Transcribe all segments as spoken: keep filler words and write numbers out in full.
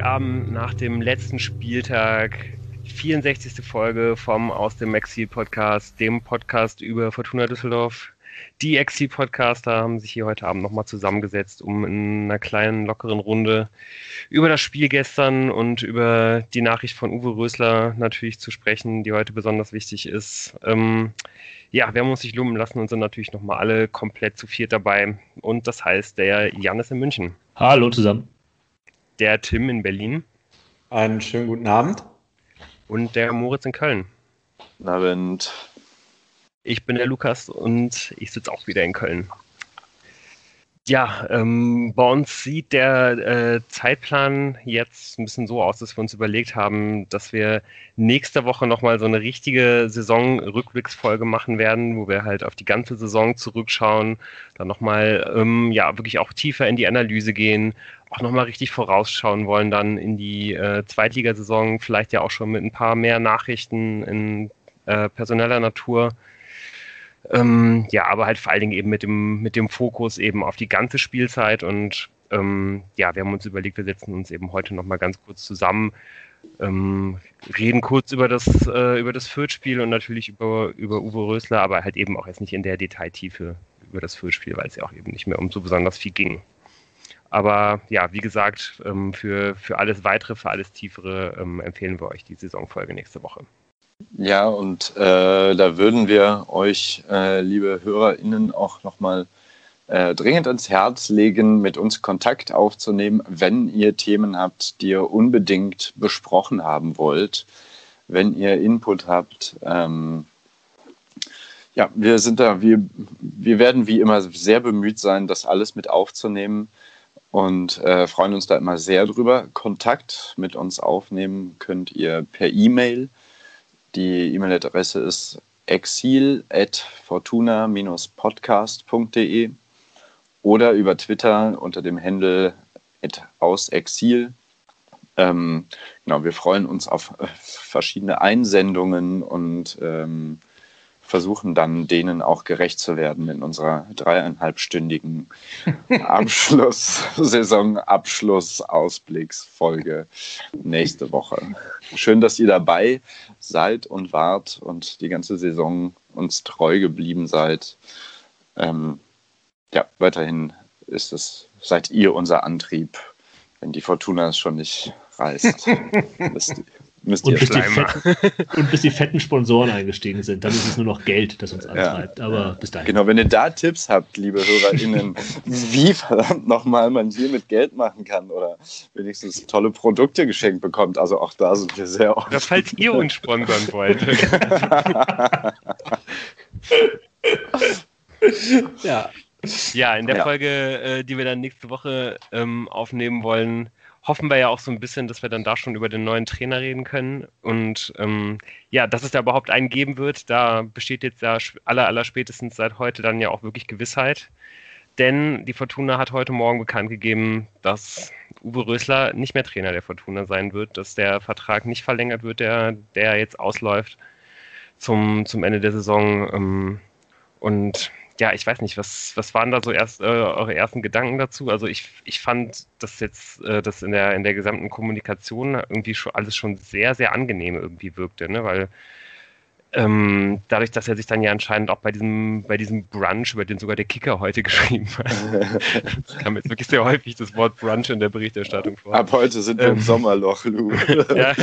Freitagabend nach dem letzten Spieltag, vierundsechzigste Folge vom Aus dem Exil-Podcast, dem Podcast über Fortuna Düsseldorf. Die Exil-Podcaster haben sich hier heute Abend nochmal zusammengesetzt, um in einer kleinen, lockeren Runde über das Spiel gestern und über die Nachricht von Uwe Rösler natürlich zu sprechen, die heute besonders wichtig ist. Ähm, ja, wir haben uns nicht lumpen lassen und sind natürlich nochmal alle komplett zu viert dabei. Und das heißt, der Jan ist in München. Hallo zusammen. Der Tim in Berlin. Einen schönen guten Abend. Und der Moritz in Köln. Guten Abend. Ich bin der Lukas und ich sitze auch wieder in Köln. Ja, ähm, bei uns sieht der äh, Zeitplan jetzt ein bisschen so aus, dass wir uns überlegt haben, dass wir nächste Woche nochmal so eine richtige Saison-Rückblicksfolge machen werden, wo wir halt auf die ganze Saison zurückschauen, dann nochmal ähm, ja, wirklich auch tiefer in die Analyse gehen, auch nochmal richtig vorausschauen wollen dann in die äh, Zweitligasaison, vielleicht ja auch schon mit ein paar mehr Nachrichten in äh, personeller Natur. Ähm, ja, aber halt vor allen Dingen eben mit dem, mit dem Fokus eben auf die ganze Spielzeit und ähm, ja, wir haben uns überlegt, wir setzen uns eben heute nochmal ganz kurz zusammen, ähm, reden kurz über das, äh, über das Fürth-Spiel und natürlich über, über Uwe Rösler, aber halt eben auch jetzt nicht in der Detailtiefe über das Fürth-Spiel, weil es ja auch eben nicht mehr um so besonders viel ging. Aber ja, wie gesagt, ähm, für, für alles Weitere, für alles Tiefere ähm, empfehlen wir euch die Saisonfolge nächste Woche. Ja, und äh, da würden wir euch, äh, liebe HörerInnen, auch nochmal äh, dringend ans Herz legen, mit uns Kontakt aufzunehmen, wenn ihr Themen habt, die ihr unbedingt besprochen haben wollt, wenn ihr Input habt. Ähm, ja, wir sind da, wir, wir werden wie immer sehr bemüht sein, das alles mit aufzunehmen und äh, freuen uns da immer sehr drüber. Kontakt mit uns aufnehmen könnt ihr per E-Mail. Die E-Mail-Adresse ist exil at fortuna dash podcast punkt de oder über Twitter unter dem Handle at ausexil. Ähm, genau, wir freuen uns auf äh, verschiedene Einsendungen und ähm, versuchen dann denen auch gerecht zu werden in unserer dreieinhalbstündigen Abschluss, Saison-Abschluss-Ausblicksfolge nächste Woche. Schön, dass ihr dabei seid und wart und die ganze Saison uns treu geblieben seid. Ähm, ja, weiterhin ist es, seid ihr unser Antrieb, wenn die Fortuna es schon nicht reißt. müsst, müsst und, ihr bis die fetten, und bis die fetten Sponsoren eingestiegen sind, dann ist es nur noch Geld, das uns antreibt. Ja, aber bis dahin. Genau, wenn ihr da Tipps habt, liebe HörerInnen, wie verdammt nochmal man hier mit Geld machen kann oder wenigstens tolle Produkte geschenkt bekommt, also auch da sind wir sehr offen. Oder falls ihr uns sponsern wollt. ja. Ja, in der Ja. Folge, äh, die wir dann nächste Woche ähm, aufnehmen wollen, hoffen wir ja auch so ein bisschen, dass wir dann da schon über den neuen Trainer reden können. Und ähm, ja, dass es da überhaupt einen geben wird, da besteht jetzt ja aller, aller spätestens seit heute dann ja auch wirklich Gewissheit. Denn die Fortuna hat heute Morgen bekannt gegeben, dass Uwe Rösler nicht mehr Trainer der Fortuna sein wird, dass der Vertrag nicht verlängert wird, der, der jetzt ausläuft zum, zum Ende der Saison. Ähm, und ja, ich weiß nicht, was, was waren da so erst äh, eure ersten Gedanken dazu? Also ich, ich fand, dass jetzt äh, das in der, in der gesamten Kommunikation irgendwie schon alles schon sehr, sehr angenehm irgendwie wirkte, ne? Weil ähm, dadurch, dass er sich dann ja anscheinend auch bei diesem, bei diesem Brunch, über den sogar der Kicker heute geschrieben hat, es kam jetzt wirklich sehr häufig das Wort Brunch in der Berichterstattung vor. Ab heute sind wir Ähm, im Sommerloch, Lou. ja,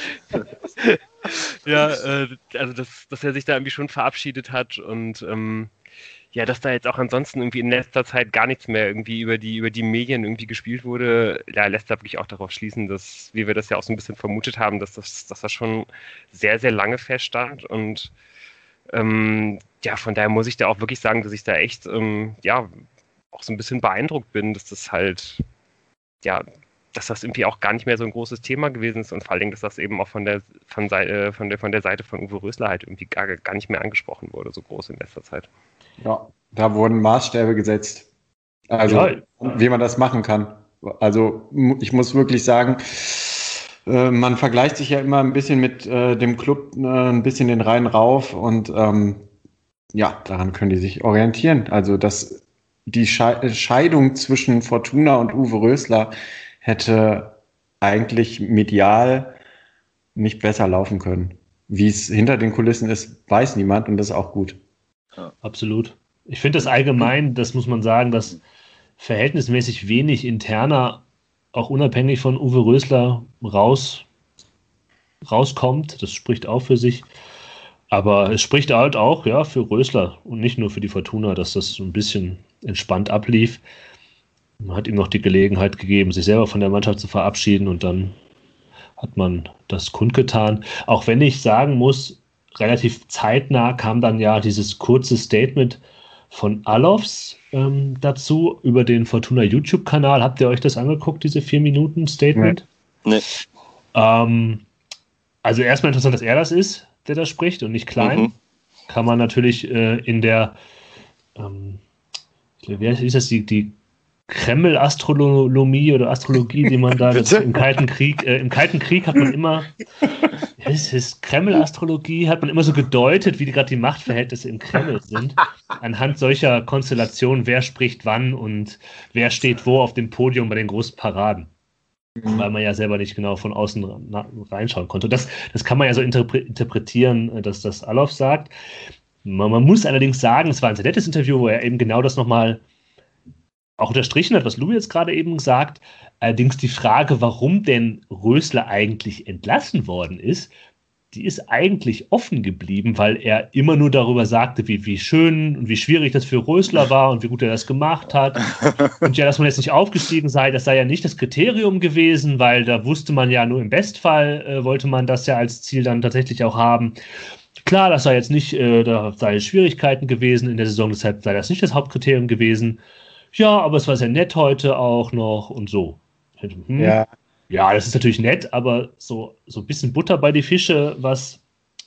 ja äh, also dass, dass er sich da irgendwie schon verabschiedet hat und ähm, ja, dass da jetzt auch ansonsten irgendwie in letzter Zeit gar nichts mehr irgendwie über die, über die Medien irgendwie gespielt wurde, ja, lässt da wirklich auch darauf schließen, dass, wie wir das ja auch so ein bisschen vermutet haben, dass das, dass das schon sehr, sehr lange feststand und ähm, ja, von daher muss ich da auch wirklich sagen, dass ich da echt, ähm, ja, auch so ein bisschen beeindruckt bin, dass das halt, ja, dass das irgendwie auch gar nicht mehr so ein großes Thema gewesen ist und vor allen Dingen, dass das eben auch von der, von, Seite, von der, von der Seite von Uwe Rösler halt irgendwie gar, gar nicht mehr angesprochen wurde, so groß in letzter Zeit. Ja, da wurden Maßstäbe gesetzt. Also, Ja. wie man das machen kann. Also, ich muss wirklich sagen, äh, man vergleicht sich ja immer ein bisschen mit äh, dem Club, äh, ein bisschen den Rhein rauf und ähm, ja, daran können die sich orientieren. Also, dass die Sche- Scheidung zwischen Fortuna und Uwe Rösler hätte eigentlich medial nicht besser laufen können. Wie es hinter den Kulissen ist, weiß niemand und das ist auch gut. Ja. Absolut. Ich finde das allgemein, das muss man sagen, dass verhältnismäßig wenig interner, auch unabhängig von Uwe Rösler, raus, rauskommt. Das spricht auch für sich. Aber es spricht halt auch ja, für Rösler und nicht nur für die Fortuna, dass das so ein bisschen entspannt ablief. Man hat ihm noch die Gelegenheit gegeben, sich selber von der Mannschaft zu verabschieden und dann hat man das kundgetan. Auch wenn ich sagen muss, relativ zeitnah kam dann ja dieses kurze Statement von Alofs ähm, dazu über den Fortuna YouTube-Kanal. Habt ihr euch das angeguckt, diese vier Minuten Statement? Nee. Ähm, also erstmal interessant, dass er das ist, der da spricht und nicht Klein. Mhm. Kann man natürlich äh, in der ähm, wie ist das, die, die Kreml-Astrologie oder Astrologie, die man da im Kalten Krieg, äh, im Kalten Krieg hat man immer, es ist Kreml-Astrologie, hat man immer so gedeutet, wie gerade die Machtverhältnisse im Kreml sind, anhand solcher Konstellationen, wer spricht wann und wer steht wo auf dem Podium bei den großen Paraden. Mhm. Weil man ja selber nicht genau von außen reinschauen konnte. Das, das kann man ja so interpre- interpretieren, dass das Alof sagt. Man, man muss allerdings sagen, es war ein sehr nettes Interview, wo er eben genau das nochmal auch unterstrichen hat, was Lou jetzt gerade eben sagt. Allerdings die Frage, warum denn Rösler eigentlich entlassen worden ist, die ist eigentlich offen geblieben, weil er immer nur darüber sagte, wie, wie schön und wie schwierig das für Rösler war und wie gut er das gemacht hat. Und ja, dass man jetzt nicht aufgestiegen sei, das sei ja nicht das Kriterium gewesen, weil da wusste man ja nur im Bestfall, äh, wollte man das ja als Ziel dann tatsächlich auch haben. Klar, das sei jetzt nicht, äh, da sei Schwierigkeiten gewesen in der Saison, deshalb sei das nicht das Hauptkriterium gewesen. Ja, aber es war sehr nett heute auch noch und so. Hm. Ja. Ja, das ist natürlich nett, aber so, so ein bisschen Butter bei die Fische, was,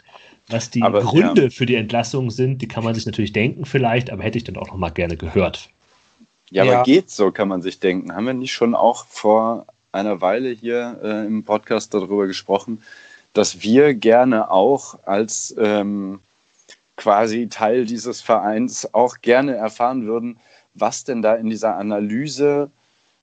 was die aber, Gründe ja. für die Entlassung sind, die kann man sich natürlich denken vielleicht, aber hätte ich dann auch noch mal gerne gehört. Ja, ja, aber geht so, kann man sich denken. Haben wir nicht schon auch vor einer Weile hier äh, im Podcast darüber gesprochen, dass wir gerne auch als ähm, quasi Teil dieses Vereins auch gerne erfahren würden, was denn da in dieser Analyse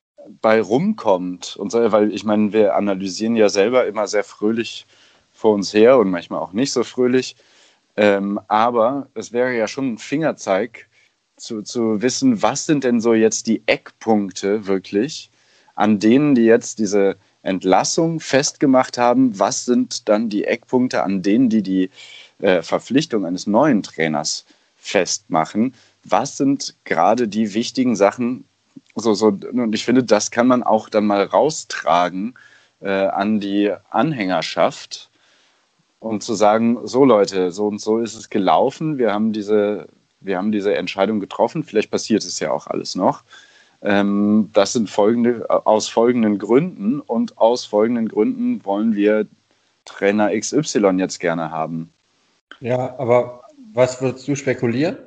bei rumkommt. Und so, weil ich meine, wir analysieren ja selber immer sehr fröhlich vor uns her und manchmal auch nicht so fröhlich. Ähm, aber es wäre ja schon ein Fingerzeig zu, zu wissen, was sind denn so jetzt die Eckpunkte wirklich, an denen die jetzt diese Entlassung festgemacht haben. Was sind dann die Eckpunkte, an denen die die äh, Verpflichtung eines neuen Trainers festmachen? Was sind gerade die wichtigen Sachen? So, so, und ich finde, das kann man auch dann mal raustragen äh, an die Anhängerschaft und zu sagen, so Leute, so und so ist es gelaufen, wir haben diese, wir haben diese Entscheidung getroffen, vielleicht passiert es ja auch alles noch. Ähm, das sind folgende, aus folgenden Gründen und aus folgenden Gründen wollen wir Trainer X Y jetzt gerne haben. Ja, aber was würdest du spekulieren?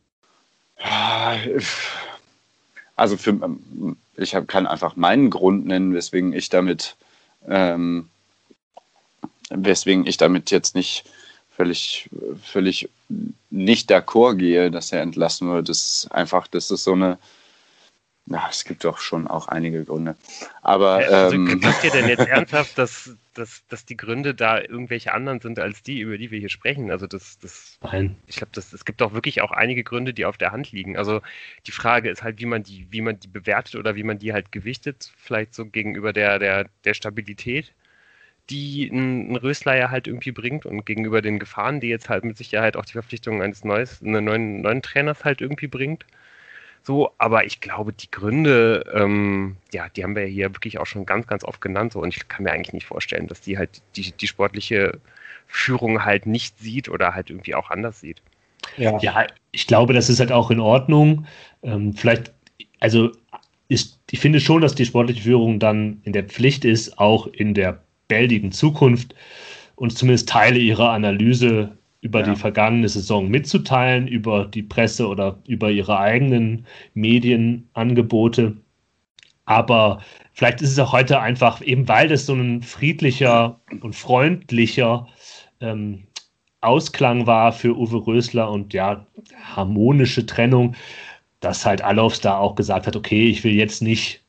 Also für, ich hab, kann einfach meinen Grund nennen, weswegen ich damit ähm, weswegen ich damit jetzt nicht völlig, völlig nicht d'accord gehe, dass er entlassen wird. Das ist einfach, das ist so eine, ja, es gibt doch schon auch einige Gründe. Aber also, ähm, glaubt ihr denn jetzt ernsthaft, dass, dass, dass die Gründe da irgendwelche anderen sind als die, über die wir hier sprechen? Also das, das Nein. Ich glaube, es gibt auch wirklich auch einige Gründe, die auf der Hand liegen. Also die Frage ist halt, wie man die, wie man die bewertet oder wie man die halt gewichtet, vielleicht so gegenüber der, der, der Stabilität, die ein, ein Rösler ja halt irgendwie bringt und gegenüber den Gefahren, die jetzt halt mit Sicherheit auch die Verpflichtung eines neues, einen neuen, neuen Trainers halt irgendwie bringt. So, aber ich glaube, die Gründe, ähm, ja, die haben wir hier wirklich auch schon ganz, ganz oft genannt. So, und ich kann mir eigentlich nicht vorstellen, dass die halt die, die sportliche Führung halt nicht sieht oder halt irgendwie auch anders sieht. Ja, ja, ich glaube, das ist halt auch in Ordnung. Ähm, vielleicht, also ist, ich finde schon, dass die sportliche Führung dann in der Pflicht ist, auch in der baldigen Zukunft uns zumindest Teile ihrer Analyse über ja. die vergangene Saison mitzuteilen, über die Presse oder über ihre eigenen Medienangebote. Aber vielleicht ist es auch heute einfach, eben weil das so ein friedlicher und freundlicher ähm, Ausklang war für Uwe Rösler und ja, harmonische Trennung, dass halt Alofs da auch gesagt hat, okay, ich will jetzt nicht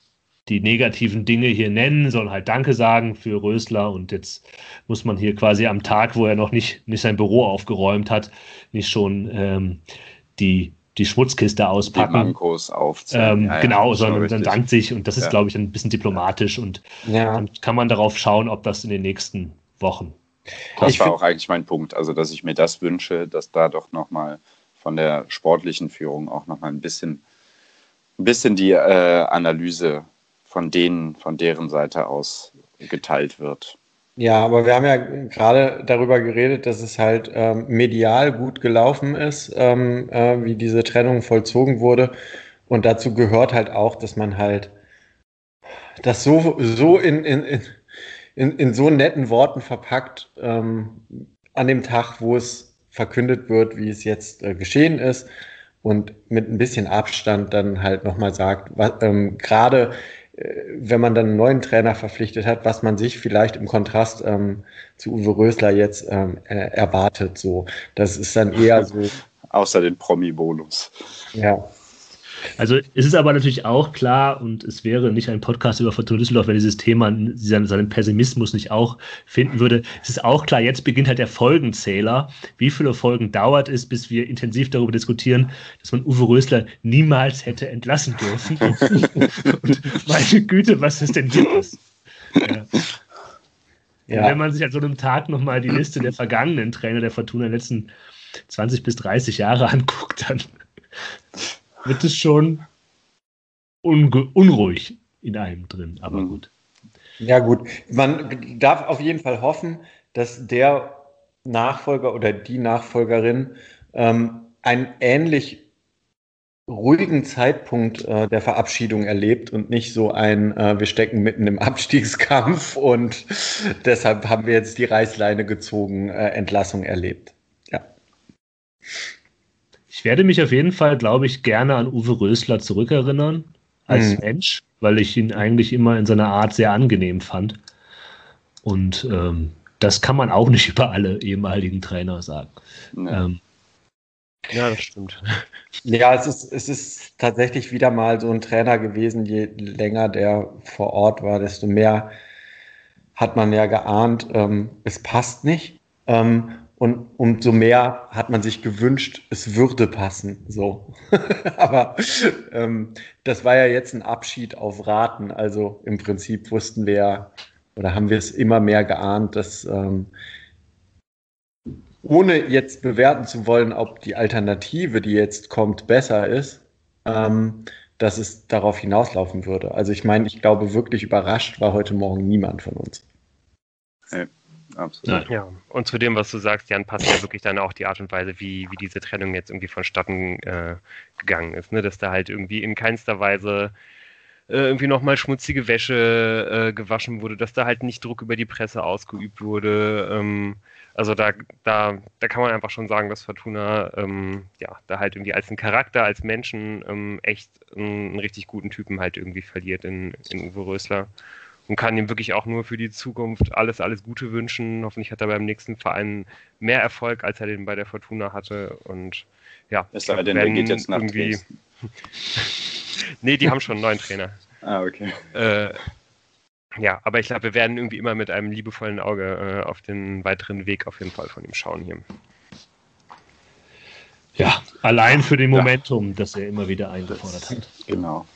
die negativen Dinge hier nennen, sondern halt Danke sagen für Rösler. Und jetzt muss man hier quasi am Tag, wo er noch nicht, nicht sein Büro aufgeräumt hat, nicht schon ähm, die, die Schmutzkiste auspacken. Die Mankos aufzählen. Ähm, ja, genau, ja, sondern dann dankt sich. Und das ist, ja. glaube ich, ein bisschen diplomatisch. Und Ja. dann kann man darauf schauen, ob das in den nächsten Wochen. Das Ich war find- auch eigentlich mein Punkt. Also, dass ich mir das wünsche, dass da doch nochmal von der sportlichen Führung auch nochmal ein bisschen, ein bisschen die äh, Analyse von denen, von deren Seite aus geteilt wird. Ja, aber wir haben ja gerade darüber geredet, dass es halt ähm, medial gut gelaufen ist, ähm, äh, wie diese Trennung vollzogen wurde. Und dazu gehört halt auch, dass man halt das so, so in, in, in, in, in so netten Worten verpackt, ähm, an dem Tag, wo es verkündet wird, wie es jetzt äh, geschehen ist, und mit ein bisschen Abstand dann halt nochmal sagt, was, ähm, gerade äh, wenn man dann einen neuen Trainer verpflichtet hat, was man sich vielleicht im Kontrast ähm, zu Uwe Rösler jetzt ähm, äh, erwartet. So, das ist dann eher so, Außer den Promi-Bonus. ja. Also es ist aber natürlich auch klar, und es wäre nicht ein Podcast über Fortuna Düsseldorf, wenn dieses Thema seinen, seinen Pessimismus nicht auch finden würde. Es ist auch klar, jetzt beginnt halt der Folgenzähler. Wie viele Folgen dauert es, bis wir intensiv darüber diskutieren, dass man Uwe Rösler niemals hätte entlassen dürfen? Und meine Güte, was ist denn hier los? Ja. Ja. Und wenn man sich an so einem Tag nochmal die Liste der vergangenen Trainer der Fortuna in den letzten zwanzig bis dreißig Jahre anguckt, dann wird es schon unge- unruhig in einem drin, aber Mhm. gut. Ja, gut. Man darf auf jeden Fall hoffen, dass der Nachfolger oder die Nachfolgerin ähm, einen ähnlich ruhigen Zeitpunkt äh, der Verabschiedung erlebt und nicht so ein, äh, wir stecken mitten im Abstiegskampf und deshalb haben wir jetzt die Reißleine gezogen, äh, Entlassung erlebt. Ja. Ich werde mich auf jeden Fall, glaube ich, gerne an Uwe Rösler zurückerinnern als Mhm. Mensch, weil ich ihn eigentlich immer in seiner Art sehr angenehm fand. Und ähm, das kann man auch nicht über alle ehemaligen Trainer sagen. Ja. Ähm, Ja, das stimmt. Ja, es ist, es ist tatsächlich wieder mal so ein Trainer gewesen, je länger der vor Ort war, desto mehr hat man ja geahnt, ähm, es passt nicht. Ähm, und umso mehr hat man sich gewünscht, es würde passen. So. Aber ähm, das war ja jetzt ein Abschied auf Raten. Also im Prinzip wussten wir ja, oder haben wir es immer mehr geahnt, dass ähm, ohne jetzt bewerten zu wollen, ob die Alternative, die jetzt kommt, besser ist, ähm, dass es darauf hinauslaufen würde. Also ich meine, ich glaube, wirklich überrascht war heute Morgen niemand von uns. Nee, absolut. Ja, und zu dem, was du sagst, Jan, passt ja wirklich dann auch die Art und Weise, wie, wie diese Trennung jetzt irgendwie vonstatten äh, gegangen ist. Ne? Dass da halt irgendwie in keinster Weise äh, irgendwie nochmal schmutzige Wäsche äh, gewaschen wurde, dass da halt nicht Druck über die Presse ausgeübt wurde. Ähm, also da, da, da kann man einfach schon sagen, dass Fortuna ähm, ja, da halt irgendwie als ein Charakter, als Menschen ähm, echt einen, einen richtig guten Typen halt irgendwie verliert in, in Uwe Rösler. Und kann ihm wirklich auch nur für die Zukunft alles, alles Gute wünschen. Hoffentlich hat er beim nächsten Verein mehr Erfolg, als er den bei der Fortuna hatte. Und ja, Es sei denn, der geht jetzt nach Dresden. Nee, die haben schon einen neuen Trainer. Ah, okay. Äh, ja, aber ich glaube, wir werden irgendwie immer mit einem liebevollen Auge äh, auf den weiteren Weg auf jeden Fall von ihm schauen hier. ja, allein für den Momentum, das er immer wieder eingefordert hat. Genau.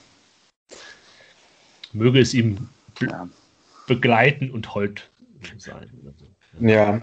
Möge es ihm be- Ja. begleiten und hold sein. Oder so. Ja.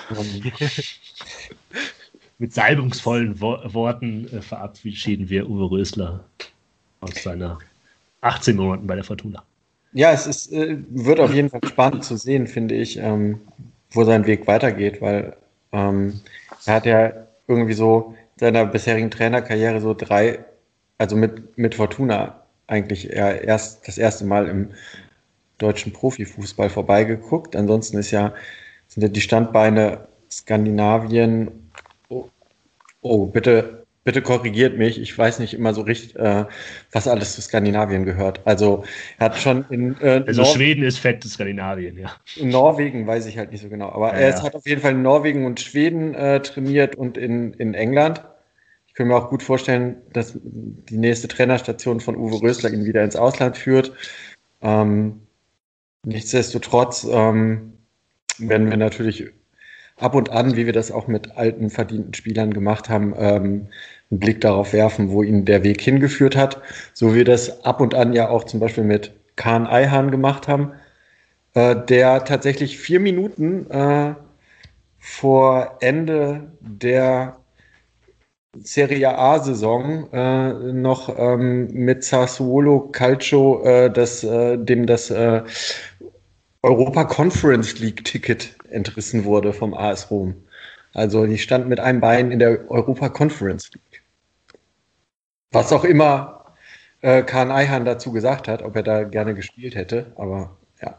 Mit salbungsvollen Wo- Worten äh, verabschieden wir Uwe Rösler aus seiner achtzehn Monaten bei der Fortuna. Ja, es ist, äh, wird auf jeden Fall spannend zu sehen, finde ich, ähm, wo sein Weg weitergeht, weil ähm, er hat ja irgendwie so in seiner bisherigen Trainerkarriere so drei, also mit, mit Fortuna eigentlich eher erst das erste Mal im deutschen Profifußball vorbeigeguckt. Ansonsten ist ja, sind ja die Standbeine Skandinavien. Oh, oh bitte, bitte korrigiert mich. Ich weiß nicht immer so richtig, äh, was alles zu Skandinavien gehört. Also er hat schon in, äh, Also Nor- Schweden ist fett, Skandinavien, ja. in Norwegen, weiß ich halt nicht so genau. Aber Ja, er ja. hat auf jeden Fall in Norwegen und Schweden äh, trainiert und in, in England. Ich kann mir auch gut vorstellen, dass die nächste Trainerstation von Uwe Rösler ihn wieder ins Ausland führt. Ähm, nichtsdestotrotz ähm, werden wir natürlich ab und an, wie wir das auch mit alten, verdienten Spielern gemacht haben, ähm, einen Blick darauf werfen, wo ihn der Weg hingeführt hat. So wie wir das ab und an ja auch zum Beispiel mit Kaan Ayhan gemacht haben, äh, der tatsächlich vier Minuten äh, vor Ende der Serie A-Saison äh, noch ähm, mit Sassuolo Calcio äh, das, äh, dem das äh, Europa Conference League Ticket entrissen wurde vom A S Rom. Also die stand mit einem Bein in der Europa Conference League. Was auch immer äh, Kaan Ayhan dazu gesagt hat, ob er da gerne gespielt hätte, aber ja.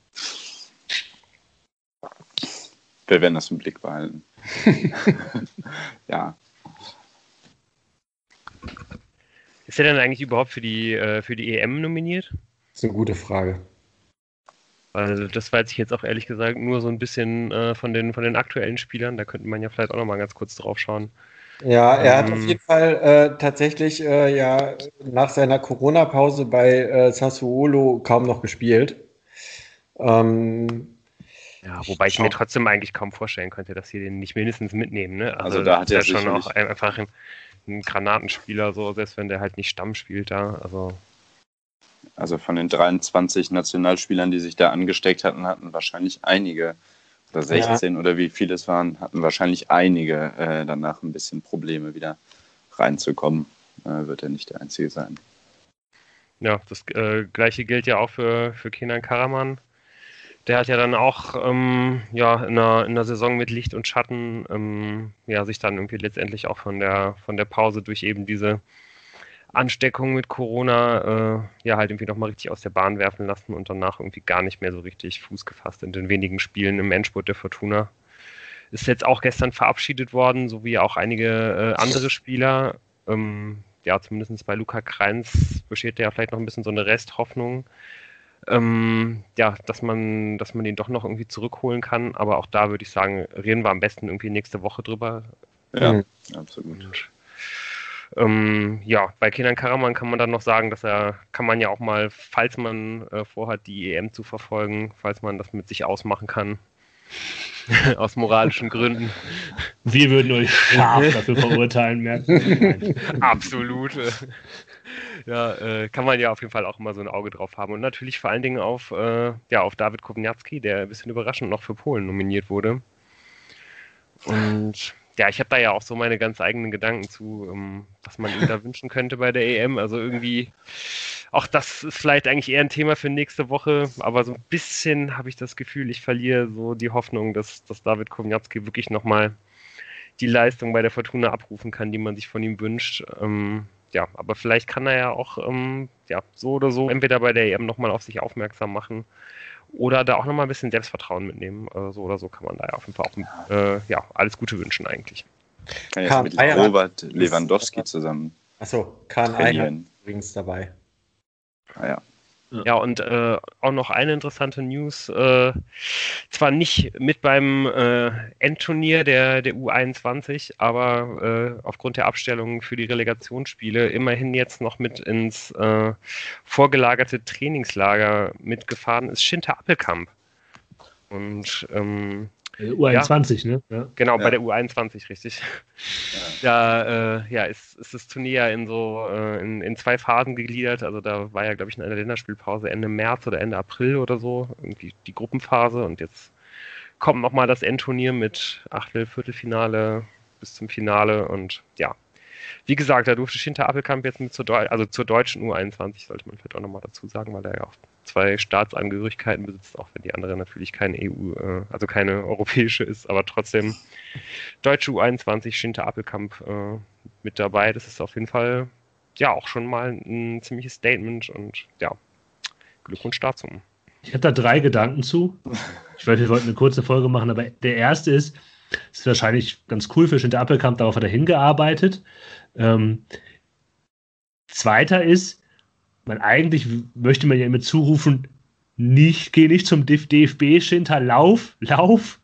Wir werden das im Blick behalten. Ja. Ist er denn eigentlich überhaupt für die, äh, für die E M nominiert? Das ist eine gute Frage. Also das weiß ich jetzt auch ehrlich gesagt nur so ein bisschen äh, von den, von den aktuellen Spielern. Da könnte man ja vielleicht auch noch mal ganz kurz drauf schauen. Ja, er Ähm, hat auf jeden Fall äh, tatsächlich äh, ja nach seiner Corona-Pause bei äh, Sassuolo kaum noch gespielt. Ähm, Ja, wobei ich mir trotzdem eigentlich kaum vorstellen könnte, dass sie den nicht mindestens mitnehmen. Ne? Also, also da hat er schon sicherlich auch einfach ein, ein Granatenspieler, so selbst wenn der halt nicht Stamm spielt da. Also Also von den dreiundzwanzig Nationalspielern, die sich da angesteckt hatten, hatten wahrscheinlich einige, oder sechzehn ja. oder wie viele es waren, hatten wahrscheinlich einige äh, danach ein bisschen Probleme wieder reinzukommen. Äh, wird er nicht der Einzige sein. Ja, das äh, gleiche gilt ja auch für, für Kenan Karaman. Der hat ja dann auch ähm, ja, in, einer, in einer Saison mit Licht und Schatten ähm, ja, sich dann irgendwie letztendlich auch von der, von der Pause durch eben diese Ansteckung mit Corona äh, ja halt irgendwie nochmal richtig aus der Bahn werfen lassen und danach irgendwie gar nicht mehr so richtig Fuß gefasst in den wenigen Spielen im Endspurt der Fortuna. Ist jetzt auch gestern verabschiedet worden, so wie auch einige äh, andere Spieler. Ähm, ja, zumindest bei Luca Kreins besteht ja vielleicht noch ein bisschen so eine Resthoffnung. Ähm, ja, dass man, dass man den doch noch irgendwie zurückholen kann. Aber auch da würde ich sagen, reden wir am besten irgendwie nächste Woche drüber. Ja, mhm. absolut. Und, ähm, ja, bei Kenan Karaman kann man dann noch sagen, dass er, kann man ja auch mal, falls man äh, vorhat, die E M zu verfolgen, falls man das mit sich ausmachen kann, aus moralischen Gründen. Wir würden euch scharf dafür verurteilen, merken. Absolut. Ja, äh, kann man ja auf jeden Fall auch immer so ein Auge drauf haben. Und natürlich vor allen Dingen auf, äh, ja, auf David Kowniarski, der ein bisschen überraschend noch für Polen nominiert wurde. Und ja, ich habe da ja auch so meine ganz eigenen Gedanken zu, ähm, was man ihm da wünschen könnte bei der E M. Also irgendwie, auch das ist vielleicht eigentlich eher ein Thema für nächste Woche, aber so ein bisschen habe ich das Gefühl, ich verliere so die Hoffnung, dass, dass David Kowniarski wirklich nochmal die Leistung bei der Fortuna abrufen kann, die man sich von ihm wünscht. Ähm, ja, aber vielleicht kann er ja auch ähm, ja, so oder so entweder bei der E M nochmal auf sich aufmerksam machen oder da auch nochmal ein bisschen Selbstvertrauen mitnehmen. Äh, so oder so kann man da ja auf jeden Fall auch äh, ja, alles Gute wünschen eigentlich. Kann jetzt mit Robert Lewandowski zusammen. Achso, Kaan Ayhan übrigens dabei. Ah, ja. Ja, und äh, auch noch eine interessante News, äh, zwar nicht mit beim äh, Endturnier der, der U einundzwanzig, aber äh, aufgrund der Abstellung für die Relegationsspiele immerhin jetzt noch mit ins äh, vorgelagerte Trainingslager mitgefahren ist Schinter Appelkamp. Und ähm, U einundzwanzig, ja, ne? Ja. Genau, ja. bei der U einundzwanzig, richtig. Ja, da äh, ja, ist, ist das Turnier ja in so äh, in, in zwei Phasen gegliedert. Also da war ja, glaube ich, in einer Länderspielpause Ende März oder Ende April oder so, irgendwie die Gruppenphase. Und jetzt kommt nochmal das Endturnier mit Achtel, Viertelfinale bis zum Finale. Und ja, wie gesagt, da durfte Schinter Appelkamp jetzt mit zur, Deu- also zur deutschen U einundzwanzig, sollte man vielleicht auch nochmal dazu sagen, weil er ja auch zwei Staatsangehörigkeiten besitzt, auch wenn die andere natürlich keine E U, äh, also keine europäische ist, aber trotzdem deutsche U einundzwanzig, Schinter Appelkamp äh, mit dabei. Das ist auf jeden Fall ja auch schon mal ein ziemliches Statement und ja, Glückwunsch dazu. Ich habe da drei Gedanken zu. Ich weiß, wir wollten eine kurze Folge machen, aber der erste ist, es ist wahrscheinlich ganz cool für Schinter Appelkamp, darauf hat er hingearbeitet. Ähm, zweiter ist, man eigentlich möchte man ja immer zurufen, nicht, geh nicht zum D F B, Schinter, lauf, lauf.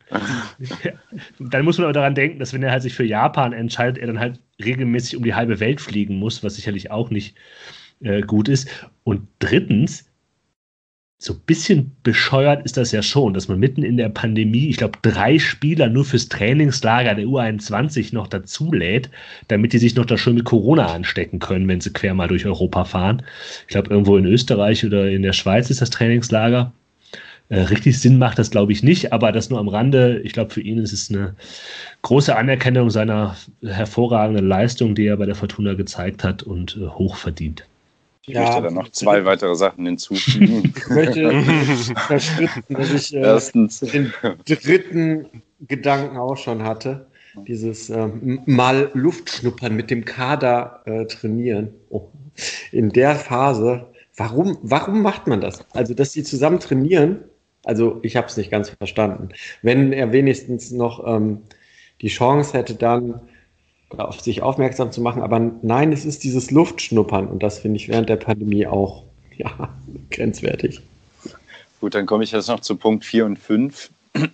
Dann muss man aber daran denken, dass wenn er halt sich für Japan entscheidet, er dann halt regelmäßig um die halbe Welt fliegen muss, was sicherlich auch nicht äh, gut ist. Und drittens, so ein bisschen bescheuert ist das ja schon, dass man mitten in der Pandemie, ich glaube, drei Spieler nur fürs Trainingslager der U einundzwanzig noch dazulädt, damit die sich noch da schön mit Corona anstecken können, wenn sie quer mal durch Europa fahren. Ich glaube, irgendwo in Österreich oder in der Schweiz ist das Trainingslager. Äh, richtig Sinn macht das, glaube ich, nicht, aber das nur am Rande. Ich glaube, für ihn ist es eine große Anerkennung seiner hervorragenden Leistung, die er bei der Fortuna gezeigt hat und äh, hoch verdient. Ich ja, möchte dann noch zwei weitere Sachen hinzufügen. Ich möchte verstützen, dass ich äh, Erstens. den dritten Gedanken auch schon hatte. Dieses äh, mal Luftschnuppern mit dem Kader äh, trainieren. Oh. In der Phase, warum, warum macht man das? Also, dass die zusammen trainieren, also ich habe es nicht ganz verstanden. Wenn er wenigstens noch ähm, die Chance hätte, dann auf sich aufmerksam zu machen, aber nein, es ist dieses Luftschnuppern und das finde ich während der Pandemie auch ja, grenzwertig. Gut, dann komme ich jetzt noch zu Punkt vier und fünf.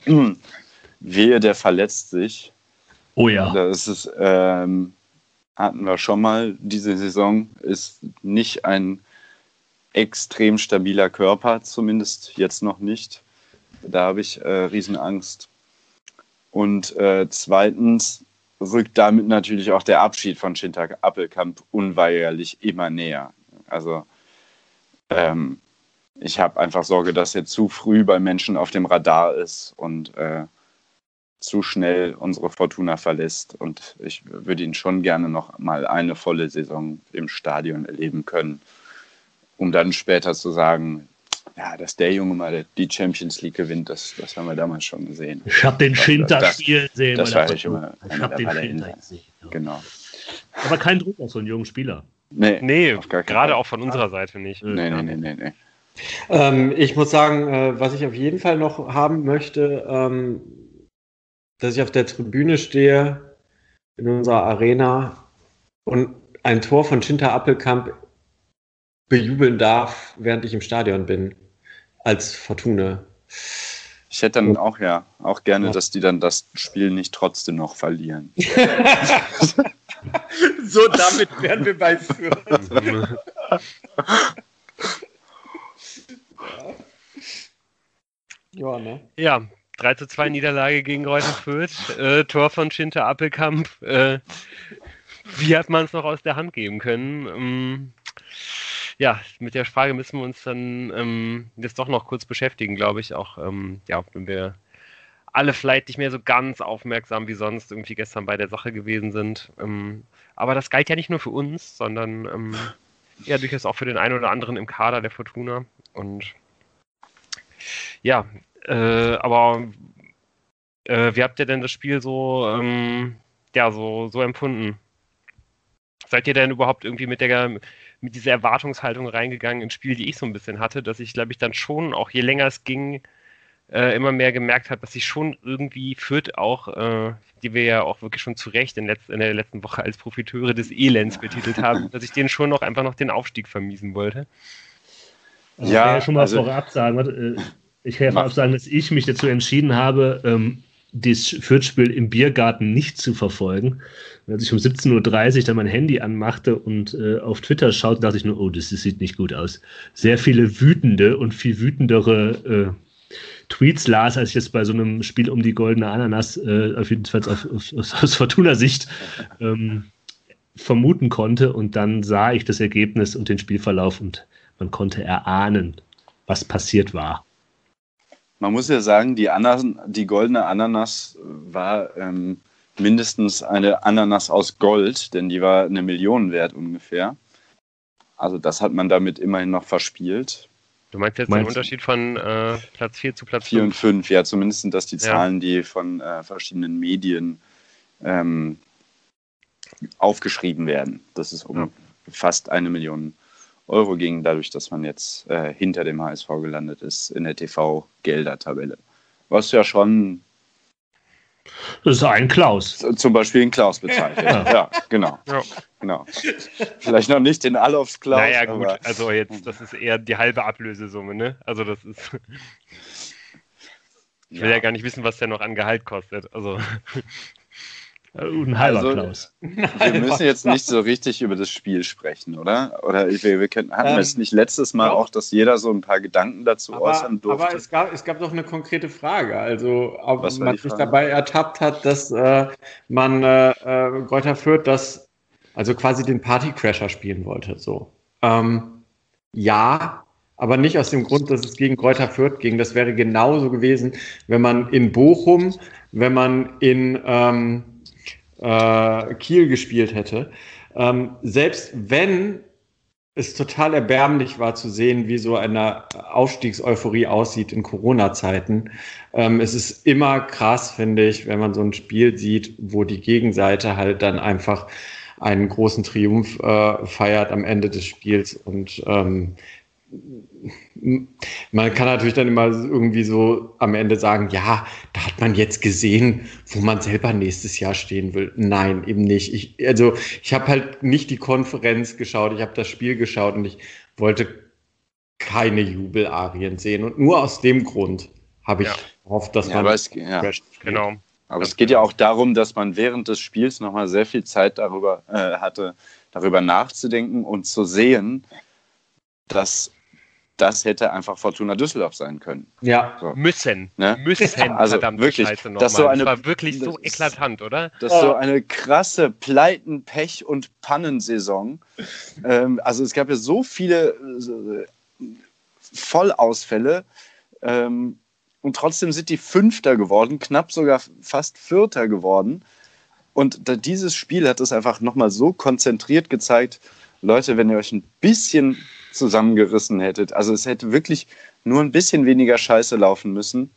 Wehe, der verletzt sich. Oh ja. Das ist, ähm, hatten wir schon mal diese Saison, ist nicht ein extrem stabiler Körper, zumindest jetzt noch nicht. Da habe ich äh, Riesenangst. Und äh, zweitens rückt damit natürlich auch der Abschied von Shinta Appelkamp unweigerlich immer näher. Also ähm, ich habe einfach Sorge, dass er zu früh bei Menschen auf dem Radar ist und äh, zu schnell unsere Fortuna verlässt. Und ich würde ihn schon gerne noch mal eine volle Saison im Stadion erleben können, um dann später zu sagen, ja, dass der Junge mal die Champions League gewinnt, das, das haben wir damals schon gesehen. Ich habe den Shinta spielen sehen. Das war ich immer. Ich habe den Shinta gesehen. Ja. Genau. Aber kein Druck auf so einen jungen Spieler. Nee, nee gerade auch von unserer Seite nicht. Nee, nee, nee, nee. nee. Ähm, ich muss sagen, äh, was ich auf jeden Fall noch haben möchte, ähm, dass ich auf der Tribüne stehe in unserer Arena und ein Tor von Shinta Appelkamp bejubeln darf, während ich im Stadion bin, als Fortuna. Ich hätte dann auch ja auch gerne, ja. dass die dann das Spiel nicht trotzdem noch verlieren. So, damit wären wir bei Fürth. Ja, ne? Ja, drei zu zwei Niederlage gegen Greuther Fürth, äh, Tor von Shinta Appelkamp. Äh, wie hat man es noch aus der Hand geben können? Ähm, ja, mit der Frage müssen wir uns dann ähm, jetzt doch noch kurz beschäftigen, glaube ich. Auch, ähm, ja, wenn wir alle vielleicht nicht mehr so ganz aufmerksam wie sonst irgendwie gestern bei der Sache gewesen sind. Ähm, aber das galt ja nicht nur für uns, sondern ähm, ja, durchaus auch für den einen oder anderen im Kader der Fortuna. Und ja, äh, aber äh, wie habt ihr denn das Spiel so, ähm, ja, so, so empfunden? Seid ihr denn überhaupt irgendwie mit der mit dieser Erwartungshaltung reingegangen ins Spiel, die ich so ein bisschen hatte, dass ich, glaube ich, dann schon, auch je länger es ging, äh, immer mehr gemerkt habe, dass ich schon irgendwie Fürth auch, äh, die wir ja auch wirklich schon zu Recht in, letz- in der letzten Woche als Profiteure des Elends betitelt haben, dass ich denen schon noch einfach noch den Aufstieg vermiesen wollte. Also ja, ich kann ja schon mal also, vorab sagen, warte, ich kann ja vorab sagen, dass ich mich dazu entschieden habe, ähm, das Fürth-Spiel im Biergarten nicht zu verfolgen. Und als ich um siebzehn Uhr dreißig dann mein Handy anmachte und äh, auf Twitter schaute, dachte ich nur, oh, das, das sieht nicht gut aus. Sehr viele wütende und viel wütendere äh, Tweets las, als ich jetzt bei so einem Spiel um die goldene Ananas, äh, auf jeden Fall auf, auf, auf, aus Fortuna-Sicht ähm, vermuten konnte. Und dann sah ich das Ergebnis und den Spielverlauf und man konnte erahnen, was passiert war. Man muss ja sagen, die, Ananas, die goldene Ananas war ähm, mindestens eine Ananas aus Gold, denn die war eine Million wert ungefähr. Also das hat man damit immerhin noch verspielt. Du meinst jetzt meinst den Unterschied von äh, Platz vier zu Platz vier und fünf, ja, zumindest sind das die Zahlen, ja. die von äh, verschiedenen Medien ähm, aufgeschrieben werden. Das ist um ja. fast eine Million Euro ging, dadurch, dass man jetzt äh, hinter dem H S V gelandet ist in der T V-Gelder-Tabelle. Was ja schon... Das ist ein Klaus. Zum Beispiel ein Klaus bezeichnet. Ja, ja, genau. Ja. genau. Vielleicht noch nicht den Allofs Klaus. Naja, gut, aber also jetzt, das ist eher die halbe Ablösesumme, ne? Also das ist... Ich will ja. ja gar nicht wissen, was der noch an Gehalt kostet. Also... Ein halber Also, Klaus. Wir müssen jetzt nicht so richtig über das Spiel sprechen, oder? Oder wir, wir können, hatten wir es Ähm, nicht letztes Mal doch. auch, dass jeder so ein paar Gedanken dazu Aber, äußern durfte? aber es, gab, es gab doch eine konkrete Frage. Also, ob Was war man die sich Frage? dabei ertappt hat, dass äh, man äh, äh, Greuther Fürth das, also quasi den Partycrasher spielen wollte. So. Ähm, ja, aber nicht aus dem Grund, dass es gegen Greuther Fürth ging. Das wäre genauso gewesen, wenn man in Bochum, wenn man in ähm, äh, Kiel gespielt hätte. Ähm, selbst wenn es total erbärmlich war zu sehen, wie so eine Aufstiegseuphorie aussieht in Corona-Zeiten. Ähm, es ist immer krass, finde ich, wenn man so ein Spiel sieht, wo die Gegenseite halt dann einfach einen großen Triumph äh, feiert am Ende des Spiels. Und ähm, man kann natürlich dann immer irgendwie so am Ende sagen, ja, da hat man jetzt gesehen, wo man selber nächstes Jahr stehen will. Nein, eben nicht. Ich, also ich habe halt nicht die Konferenz geschaut, ich habe das Spiel geschaut und ich wollte keine Jubelarien sehen. Und nur aus dem Grund habe ich Ja. gehofft, dass Ja, man aber es, ja. Crash spielt. Genau. Aber es geht ja auch darum, dass man während des Spiels nochmal sehr viel Zeit darüber äh, hatte, darüber nachzudenken und zu sehen, dass das hätte einfach Fortuna Düsseldorf sein können. Ja. So. Müssen. Ne? Müssen, Also verdammt wirklich, Scheiße nochmal. das so eine- war wirklich so das- eklatant, oder? Das ist so eine krasse Pleiten-, Pech- und Pannensaison. ähm, also es gab ja so viele äh, Vollausfälle ähm, und trotzdem sind die Fünfter geworden, knapp sogar fast Vierter geworden. Und da, dieses Spiel hat es einfach nochmal so konzentriert gezeigt, Leute, wenn ihr euch ein bisschen zusammengerissen hättet, also es hätte wirklich nur ein bisschen weniger Scheiße laufen müssen,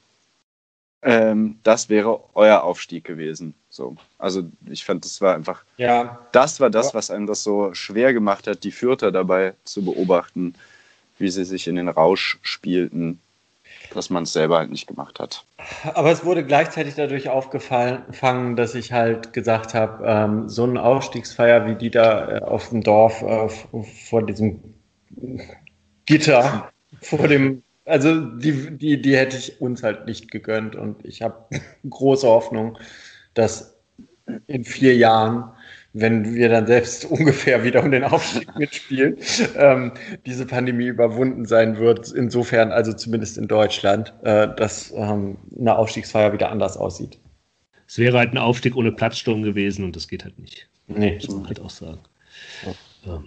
ähm, das wäre euer Aufstieg gewesen. So. Also ich fand, das war einfach, Ja. das war das, was einem das so schwer gemacht hat, die Fürther dabei zu beobachten, wie sie sich in den Rausch spielten, dass man es selber halt nicht gemacht hat. Aber es wurde gleichzeitig dadurch aufgefangen, dass ich halt gesagt habe, ähm, so eine Aufstiegsfeier wie die da äh, auf dem Dorf äh, f- vor diesem Gitter, vor dem, also die, die, die hätte ich uns halt nicht gegönnt und ich habe große Hoffnung, dass in vier Jahren, wenn wir dann selbst ungefähr wieder um den Aufstieg mitspielen, ähm, diese Pandemie überwunden sein wird. Insofern, also zumindest in Deutschland, äh, dass ähm, eine Aufstiegsfeier wieder anders aussieht. Es wäre halt ein Aufstieg ohne Platzsturm gewesen und das geht halt nicht. Nee. Muss man halt auch sagen. Ähm,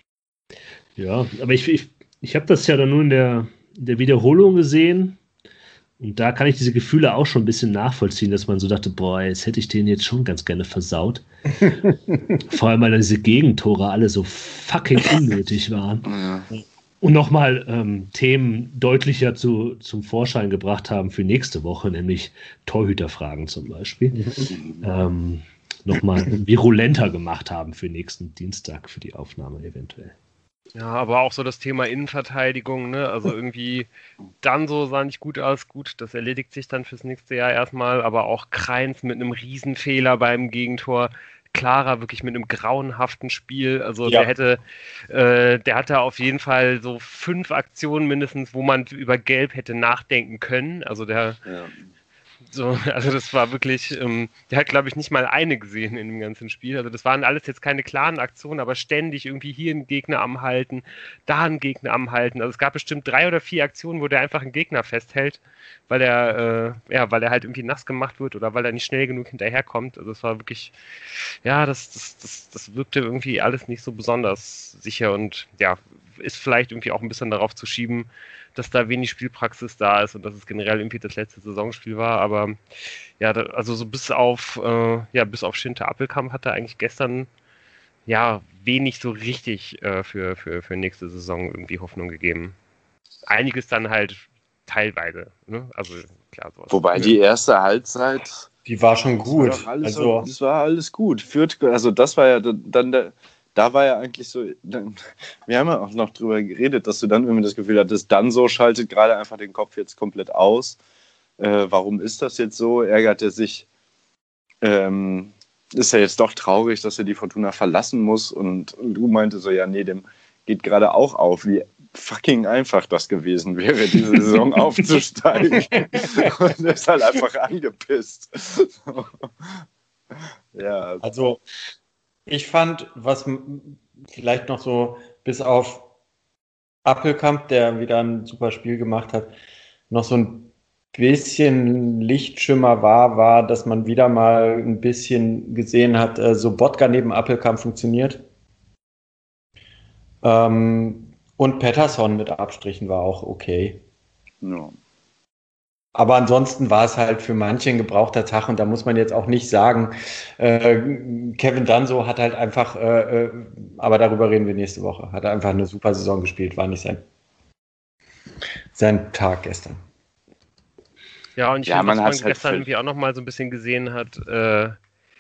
ja, aber ich, ich, ich habe das ja dann nur in der, in der Wiederholung gesehen. Und da kann ich diese Gefühle auch schon ein bisschen nachvollziehen, dass man so dachte, boah, jetzt hätte ich den jetzt schon ganz gerne versaut. Vor allem, weil diese Gegentore alle so fucking unnötig waren. Ja. Und nochmal ähm, Themen deutlicher zu, zum Vorschein gebracht haben für nächste Woche, nämlich Torhüterfragen zum Beispiel. ähm, nochmal virulenter gemacht haben für nächsten Dienstag für die Aufnahme eventuell. Ja, aber auch so das Thema Innenverteidigung, ne? Also irgendwie dann so sah nicht gut aus. Gut, das erledigt sich dann fürs nächste Jahr erstmal, aber auch Kreins mit einem Riesenfehler beim Gegentor. Clara wirklich mit einem grauenhaften Spiel. Also Ja. der hätte, äh, der hatte auf jeden Fall so fünf Aktionen mindestens, wo man über Gelb hätte nachdenken können. Also der Ja. So, also das war wirklich, ähm, der hat, glaube ich, nicht mal eine gesehen in dem ganzen Spiel. Also das waren alles jetzt keine klaren Aktionen, aber ständig irgendwie hier einen Gegner am Halten, da einen Gegner am Halten. Also es gab bestimmt drei oder vier Aktionen, wo der einfach einen Gegner festhält, weil er, äh, ja, weil er halt irgendwie nass gemacht wird oder weil er nicht schnell genug hinterherkommt. Also es war wirklich, ja, das, das, das, das wirkte irgendwie alles nicht so besonders sicher und ja, ist vielleicht irgendwie auch ein bisschen darauf zu schieben, dass da wenig Spielpraxis da ist und dass es generell irgendwie das letzte Saisonspiel war, aber ja, da, also so bis auf äh, ja, bis auf Schinte Appelkamp hat er eigentlich gestern ja wenig so richtig äh, für, für, für nächste Saison irgendwie Hoffnung gegeben. Einiges dann halt teilweise, ne? Also klar, sowas. Wobei die erste Halbzeit, Die war schon das gut. war doch alles, Also, das war alles gut. Fürth, also das war ja dann der, da war ja eigentlich so, dann, wir haben ja auch noch drüber geredet, dass du dann irgendwie das Gefühl hattest, dann so schaltet gerade einfach den Kopf jetzt komplett aus. Äh, warum ist das jetzt so? Ärgert er sich? Ähm, ist er jetzt doch traurig, dass er die Fortuna verlassen muss? Und, und du meinte so, ja, nee, dem geht gerade auch auf, wie fucking einfach das gewesen wäre, diese Saison aufzusteigen. Und er ist halt einfach angepisst. Ja. Also ich fand, was m- vielleicht noch so bis auf Appelkamp, der wieder ein super Spiel gemacht hat, noch so ein bisschen Lichtschimmer war, war, dass man wieder mal ein bisschen gesehen hat, äh, so Botka neben Appelkamp funktioniert. Ähm, und Pettersson mit Abstrichen war auch okay. Ja. Aber ansonsten war es halt für manche ein gebrauchter Tag und da muss man jetzt auch nicht sagen, äh, Kevin Danso hat halt einfach, äh, äh, aber darüber reden wir nächste Woche, hat einfach eine super Saison gespielt, war nicht sein, sein Tag gestern. Ja, und ich Ja, finde, man was man hat's halt gestern für- irgendwie auch nochmal so ein bisschen gesehen hat, äh,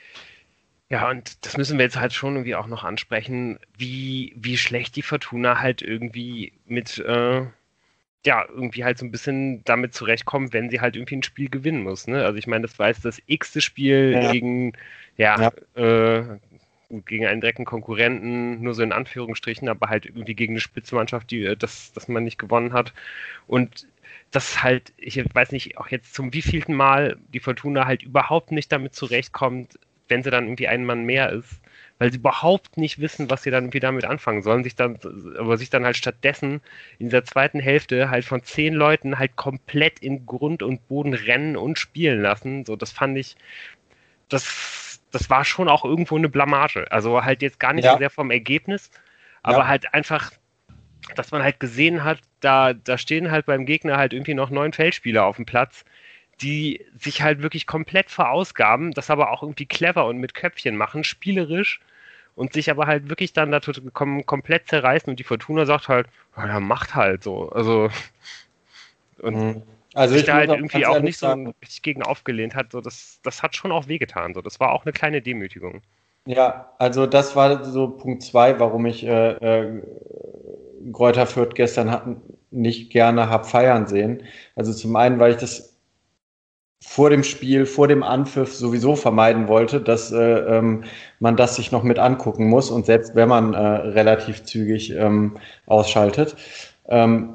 ja, und das müssen wir jetzt halt schon irgendwie auch noch ansprechen, wie, wie schlecht die Fortuna halt irgendwie mit, äh, ja, irgendwie halt so ein bisschen damit zurechtkommt, wenn sie halt irgendwie ein Spiel gewinnen muss, ne? Also ich meine, das war jetzt das x-te Spiel Ja. gegen, ja, Äh, gut, gegen einen direkten Konkurrenten, nur so in Anführungsstrichen, aber halt irgendwie gegen eine Spitzenmannschaft, die, äh, das, das man nicht gewonnen hat. Und das halt, ich weiß nicht, auch jetzt zum wievielten Mal die Fortuna halt überhaupt nicht damit zurechtkommt, wenn sie dann irgendwie ein Mann mehr ist, weil sie überhaupt nicht wissen, was sie dann irgendwie damit anfangen sollen, sich dann, aber sich dann halt stattdessen in dieser zweiten Hälfte halt von zehn Leuten halt komplett in Grund und Boden rennen und spielen lassen. So, das fand ich, das, das war schon auch irgendwo eine Blamage. Also halt jetzt gar nicht Ja. so sehr vom Ergebnis, aber Ja. halt einfach, dass man halt gesehen hat, da, da stehen halt beim Gegner halt irgendwie noch neun Feldspieler auf dem Platz, die sich halt wirklich komplett verausgaben, das aber auch irgendwie clever und mit Köpfchen machen, spielerisch und sich aber halt wirklich dann dazu kom komplett zerreißen und die Fortuna sagt halt, oh, ja, macht halt so. Also und Mhm. Also sich ich da muss halt auch irgendwie ganz auch ehrlich nicht so sagen, richtig gegen aufgelehnt hat, so das, das hat schon auch wehgetan. So. Das war auch eine kleine Demütigung. ja, also das war so Punkt zwei, warum ich äh, äh, Greuther Fürth gestern hat, nicht gerne hab feiern sehen. Also zum einen, weil ich das vor dem Spiel, vor dem Anpfiff sowieso vermeiden wollte, dass äh, ähm, man das sich noch mit angucken muss und selbst wenn man äh, relativ zügig ähm, ausschaltet, ähm,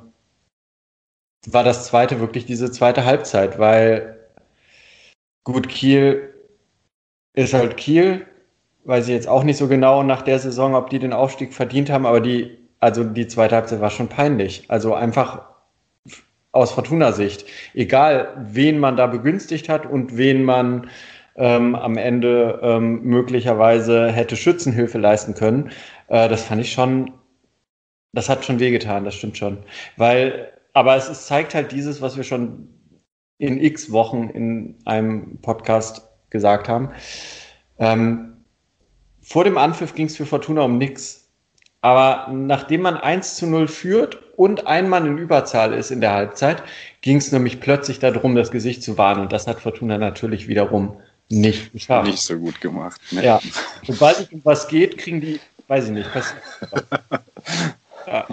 war das zweite wirklich diese zweite Halbzeit, weil gut, Kiel ist halt Kiel, weiß ich jetzt auch nicht so genau nach der Saison, ob die den Aufstieg verdient haben, aber die, also die zweite Halbzeit war schon peinlich. Also einfach aus Fortuna-Sicht. Egal, wen man da begünstigt hat und wen man ähm, am Ende ähm, möglicherweise hätte Schützenhilfe leisten können. Äh, das fand ich schon, das hat schon wehgetan, das stimmt schon. Weil, aber es ist, zeigt halt dieses, was wir schon in x Wochen in einem Podcast gesagt haben. Ähm, vor dem Anpfiff ging es für Fortuna um nichts. Aber nachdem man eins zu null führt und ein Mann in Überzahl ist in der Halbzeit, ging es nämlich plötzlich darum, das Gesicht zu wahren. Und das hat Fortuna natürlich wiederum nicht geschafft. Nicht so gut gemacht. Ne? Ja. Sobald es um was geht, kriegen die, weiß ich nicht, passiert. Ja,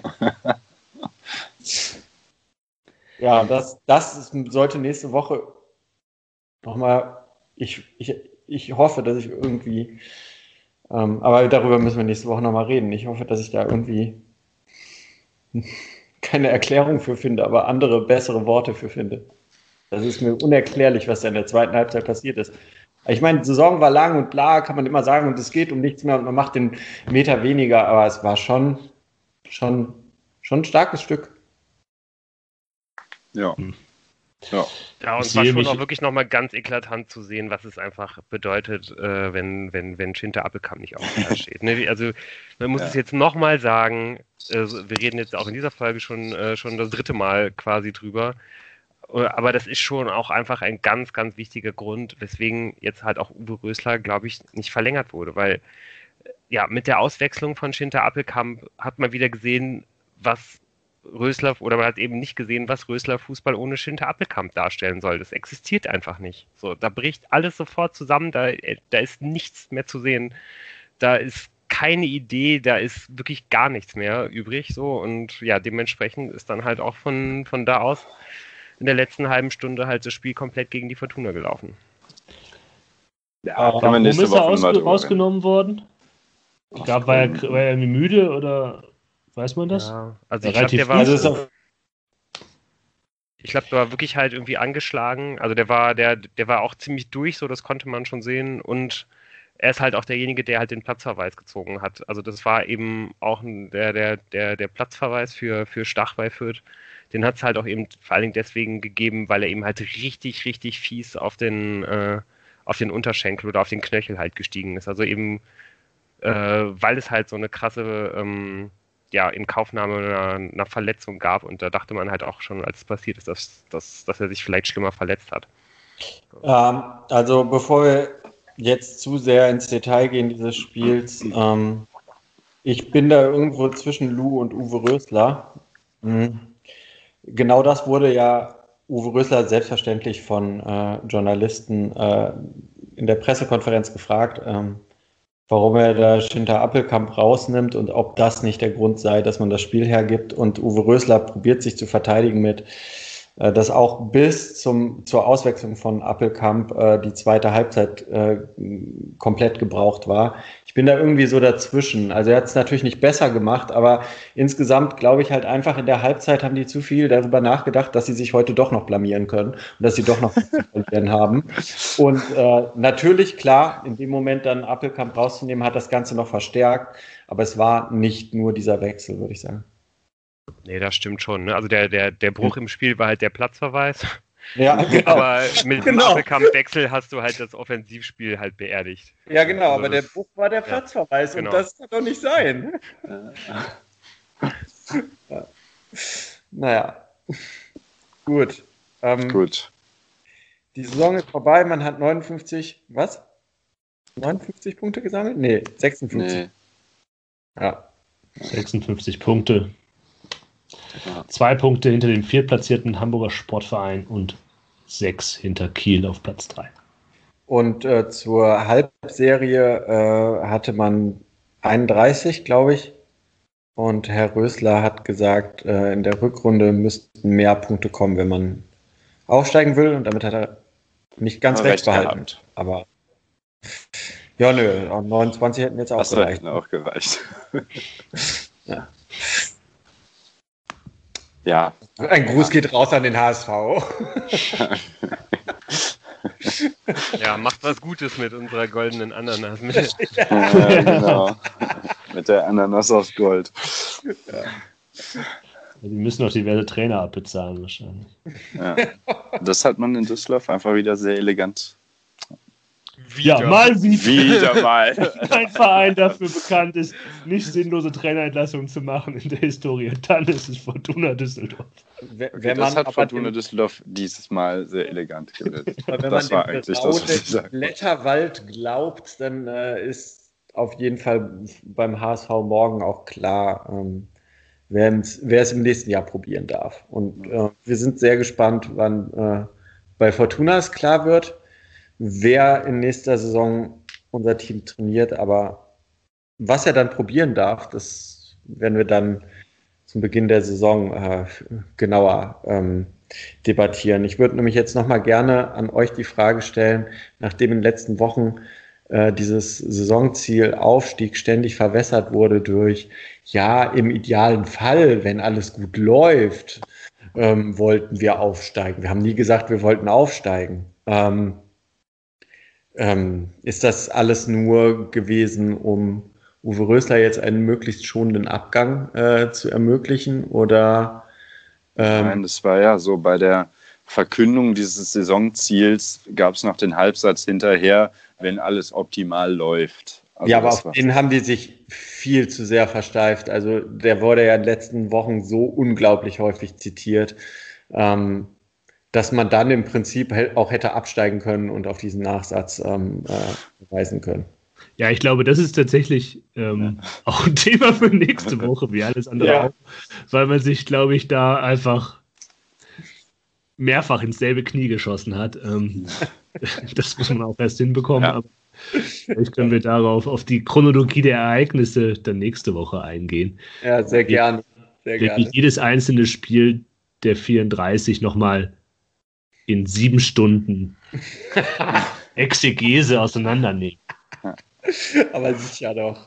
ja das, das ist, sollte nächste Woche nochmal, ich, ich, ich hoffe, dass ich irgendwie, ähm, aber darüber müssen wir nächste Woche nochmal reden. Ich hoffe, dass ich da irgendwie keine Erklärung für finde, aber andere, bessere Worte für finde. Das ist mir unerklärlich, was da in der zweiten Halbzeit passiert ist. Ich meine, die Saison war lang und bla, kann man immer sagen, und es geht um nichts mehr und man macht den Meter weniger, aber es war schon, schon, schon ein starkes Stück. Ja. Hm. Ja. Ja, und Ich es war sehe schon mich- auch wirklich nochmal ganz eklatant zu sehen, was es einfach bedeutet, äh, wenn, wenn, wenn Schinter Appelkamp nicht auf dem Platz steht. Ne? Also man muss Ja. es jetzt nochmal sagen, äh, wir reden jetzt auch in dieser Folge schon, äh, schon das dritte Mal quasi drüber, äh, aber das ist schon auch einfach ein ganz, ganz wichtiger Grund, weswegen jetzt halt auch Uwe Rösler, glaube ich, nicht verlängert wurde, weil äh, ja, mit der Auswechslung von Schinter Appelkamp hat man wieder gesehen, was Rösler, oder man hat eben nicht gesehen, was Rösler Fußball ohne Schinter Appelkamp darstellen soll. Das existiert einfach nicht. So, da bricht alles sofort zusammen, da, da ist nichts mehr zu sehen. Da ist keine Idee, da ist wirklich gar nichts mehr übrig. So, und ja, dementsprechend ist dann halt auch von, von da aus in der letzten halben Stunde halt das Spiel komplett gegen die Fortuna gelaufen. Ja, Aber können wir Warum nächste ist er Woche ausge nochmal drüber rausgenommen worden? Ich glaube, war, er- war er irgendwie müde oder weiß man das? Ja, also Ja, ich glaube, relativ der war, Also es ist auch, ich glaube, der war wirklich halt irgendwie angeschlagen. Also der war, der, der war auch ziemlich durch, so das konnte man schon sehen. Und er ist halt auch derjenige, der halt den Platzverweis gezogen hat. Also das war eben auch der, der, der, der Platzverweis für, für Stach bei Fürth. Den hat es halt auch eben vor allen Dingen deswegen gegeben, weil er eben halt richtig, richtig fies auf den, äh, auf den Unterschenkel oder auf den Knöchel halt gestiegen ist. Also eben, äh, weil es halt so eine krasse ähm, ja, Inkaufnahme einer, einer Verletzung gab. Und da dachte man halt auch schon, als es passiert ist, dass, dass, dass er sich vielleicht schlimmer verletzt hat. Ähm, also bevor wir jetzt zu sehr ins Detail gehen dieses Spiels, ähm, ich bin da irgendwo zwischen Lou und Uwe Rösler. Mhm. Genau das wurde ja Uwe Rösler selbstverständlich von äh, Journalisten äh, in der Pressekonferenz gefragt, ähm, warum er da Schinter Appelkamp rausnimmt und ob das nicht der Grund sei, dass man das Spiel hergibt. Und Uwe Rösler probiert sich zu verteidigen mit, äh, dass auch bis zum, zur Auswechslung von Appelkamp äh, die zweite Halbzeit äh, komplett gebraucht war. Ich bin da irgendwie so dazwischen. Also er hat es natürlich nicht besser gemacht, aber insgesamt glaube ich halt einfach, in der Halbzeit haben die zu viel darüber nachgedacht, dass sie sich heute doch noch blamieren können und dass sie doch noch was zu verlieren haben. Und äh, natürlich, klar, in dem Moment dann Appelkamp rauszunehmen, hat das Ganze noch verstärkt, aber es war nicht nur dieser Wechsel, würde ich sagen. Nee, das stimmt schon. Ne? Also der, der, der Bruch im Spiel war halt der Platzverweis. Ja, genau. Aber mit dem Genau. Appelkamp-Wechsel hast du halt das Offensivspiel halt beerdigt. Ja, genau, Also aber der das- Bruch war der ja, Platzverweis genau. und das kann doch nicht sein. Ja. Naja, gut. Ähm, Gut. Die Saison ist vorbei, man hat neunundfünfzig, was? neunundfünfzig Punkte gesammelt? Nee, sechsundfünfzig. Nee. Ja. sechsundfünfzig Punkte. Ja. Zwei Punkte hinter dem viertplatzierten Hamburger Sportverein und sechs hinter Kiel auf Platz drei. Und äh, zur Halbserie äh, hatte man einunddreißig, glaube ich. Und Herr Rösler hat gesagt, äh, in der Rückrunde müssten mehr Punkte kommen, wenn man aufsteigen will. Und damit hat er nicht ganz Ja, recht recht behalten. gehabt. Aber ja, nö, neunundzwanzig hätten jetzt auch Das gereicht. hätte auch gereicht. Ja. Ja. Ein Gruß geht raus an den H S V. Ja, macht was Gutes mit unserer goldenen Ananas. Ja, genau. Mit der Ananas aus Gold. Die müssen noch diverse Trainer abbezahlen wahrscheinlich. Ja. Das hat man in Düsseldorf einfach wieder sehr elegant. Ja, mal wieder. Wieder mal. Ein Verein dafür bekannt ist, nicht sinnlose Trainerentlassungen zu machen in der Historie. Dann ist es Fortuna Düsseldorf. Wenn Okay, das hat Fortuna Düsseldorf dieses Mal sehr elegant gelöst. Wenn Das man war dem eigentlich das, was ich berauschten sagen wollte. Blätterwald glaubt, dann äh, ist auf jeden Fall beim H S V morgen auch klar, ähm, wer es im nächsten Jahr probieren darf. Und äh, wir sind sehr gespannt, wann äh, bei Fortuna es klar wird, wer in nächster Saison unser Team trainiert. Aber was er dann probieren darf, das werden wir dann zum Beginn der Saison äh, genauer ähm, debattieren. Ich würde nämlich jetzt nochmal gerne an euch die Frage stellen, nachdem in den letzten Wochen äh, dieses Saisonziel Aufstieg ständig verwässert wurde durch, ja, im idealen Fall, wenn alles gut läuft, ähm, wollten wir aufsteigen. Wir haben nie gesagt, wir wollten aufsteigen. Ähm, ähm, ist das alles nur gewesen, um Uwe Rösler jetzt einen möglichst schonenden Abgang äh, zu ermöglichen? Oder ähm, Nein, das war ja so, bei der Verkündung dieses Saisonziels gab es noch den Halbsatz hinterher, wenn alles optimal läuft. Also ja, aber das auf war- den haben die sich viel zu sehr versteift. Also der wurde ja in den letzten Wochen so unglaublich häufig zitiert, ähm, dass man dann im Prinzip he- auch hätte absteigen können und auf diesen Nachsatz ähm, äh, verweisen können. Ja, ich glaube, das ist tatsächlich ähm, auch ein Thema für nächste Woche, wie alles andere Ja. auch, weil man sich, glaube ich, da einfach mehrfach ins selbe Knie geschossen hat. Ähm, das muss man auch erst hinbekommen, Ja. aber vielleicht können wir darauf, auf die Chronologie der Ereignisse dann nächste Woche eingehen. Ja, sehr gerne. Sehr Wirklich gerne. jedes einzelne Spiel der vierunddreißig nochmal in sieben Stunden Exegese auseinandernehmen. Aber sicher doch.